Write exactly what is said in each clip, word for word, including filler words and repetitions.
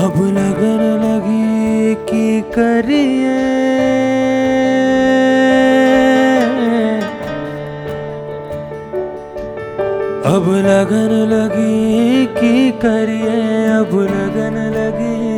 अब लगन लगी की करिए, अब लगन लगी की करिए, अब लगन लगी,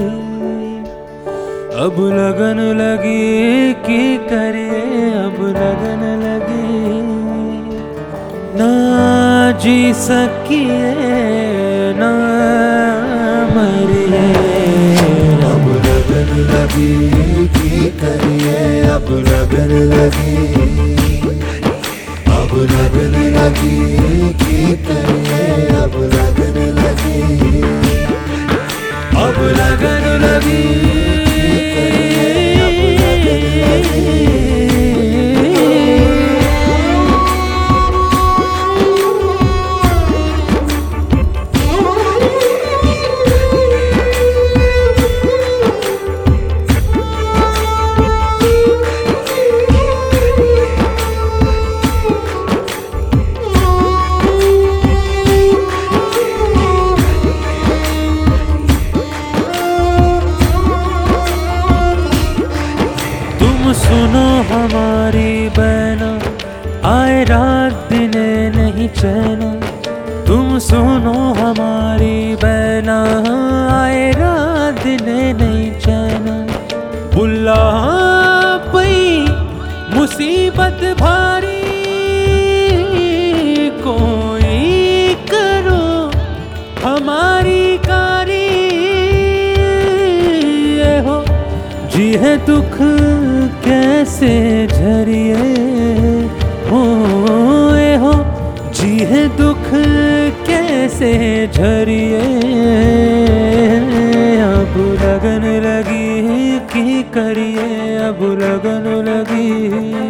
अब लगन लगी की करिए, अब लगन लगी। ना जी सकिए ना मरिए, अब लगन लगी की करिए, अब लगन लगी, अब लगन लगी की करिए, अब लगन लगी, अब लगन लगी। सुनो हमारी बहना, आए रात दिने नहीं चैना। तुम सुनो हमारी बहना, आए रात दिने नहीं चैना। बुल्ला पई मुसीबत भारी, कोई करो हमारी कारी। ये हो जी है दुख कैसे झरिए, हो ए हो जी है दुख कैसे झरिए। अब लगन लगी की करिए, अब लगन लगी,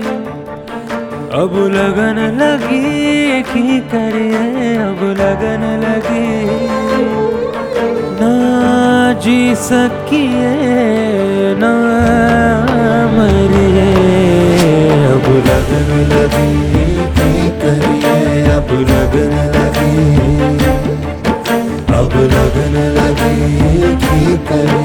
अब लगन लगी की करिए, अब लगन लगी। ना जी सकिए ना मरिए, अब लगन लगी की करिए, अब लगन लगी, अब लगन लगी की करिए।